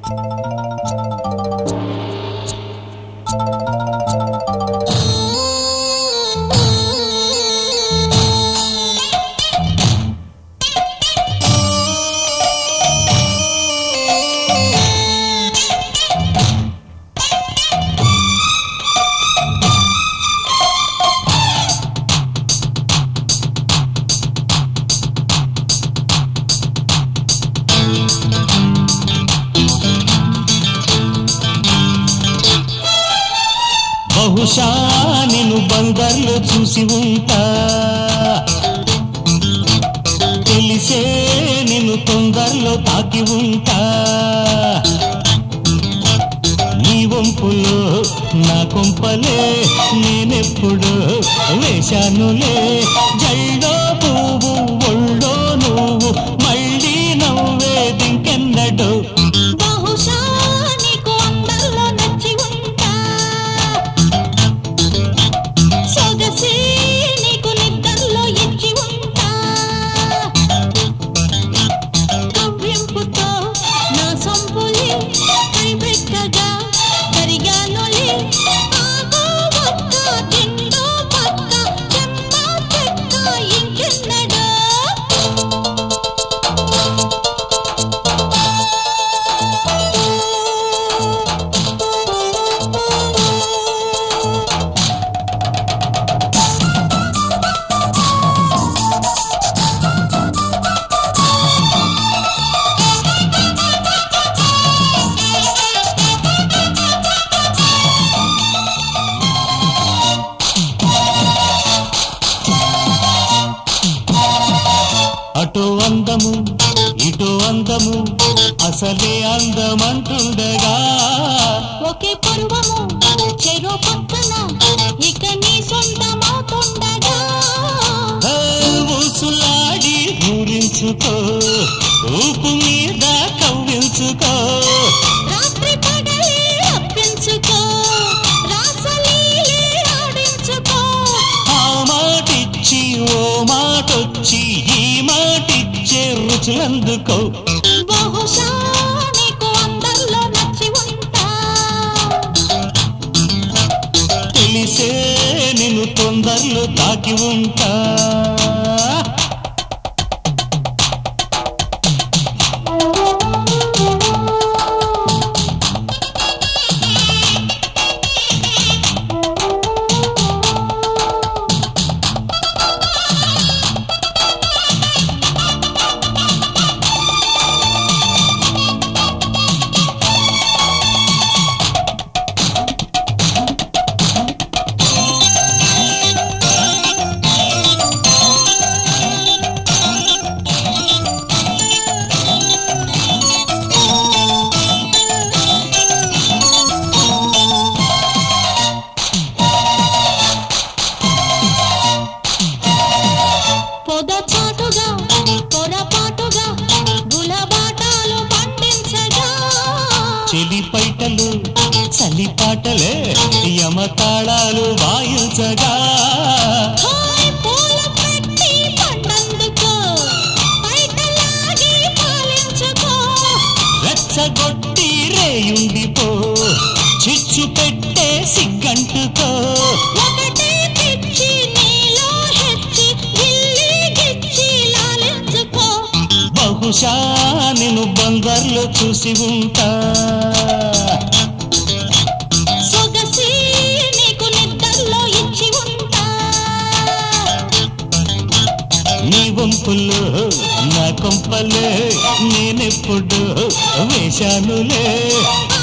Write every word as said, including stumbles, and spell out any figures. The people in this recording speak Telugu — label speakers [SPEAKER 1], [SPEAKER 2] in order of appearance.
[SPEAKER 1] బహుశా నిన్ను బందర్లో చూసి ఉంటా, తెలిసే నిన్ను తొందరలో తాకి ఉంటా. నీ వంపులో నా కొంపలే నేనెప్పుడు వేశానులే. జల్లో పువ్వు ఒళ్ళో నువ్వు మళ్ళీ నవ్వేదింకెన్నడు. అటో అందము ఇటో అందము అసలే అందమంటుండగా,
[SPEAKER 2] ఒకే పరువము చెరో పక్కన ఇక నీ సొంతమవుతుండగా.
[SPEAKER 1] ఊసులాడి ఊరించుకో, ఊపు మీద కవ్వించుకో.
[SPEAKER 2] రాత్రి పగలే అప్పించుకో, రాసలీలే ఆడించుకో.
[SPEAKER 1] ఆ మాటిచ్చి ఓ మాటొచ్చి ఈ మాటిచ్చే రుచులందుకో.
[SPEAKER 2] బహుశా నీకు అందరిలో నచ్చి ఉంటా,
[SPEAKER 1] తెలిసే నిన్ను తొందరలో తాకి ఉంటా.
[SPEAKER 2] పొదచాటుగా పొరపాటుగా గులబాటాలు పండించగా,
[SPEAKER 1] చెలి పైటలు చలి పాటలే యమతాళాలు వాయించగా.
[SPEAKER 2] హాయ్ పూల పెట్టి పండందుకో, పైటలాగి పాలించుకో.
[SPEAKER 1] రెచ్చగొట్టి రేయుండిపో, చిచ్చు పెట్టే సిగ్గంటుకో.
[SPEAKER 2] ఒకటే పిచ్చి నీలో హెచ్చి గిల్లి గిచ్చి లాలించుకో.
[SPEAKER 1] బహుశా నిన్ను బందర్లో చూసి ఉంటా,
[SPEAKER 2] సొగసి నీకు నిద్రలో ఇచ్చి ఉంటా.
[SPEAKER 1] నీ వంపులో నా కొంపలే నేనెప్పుడు వేశానులే.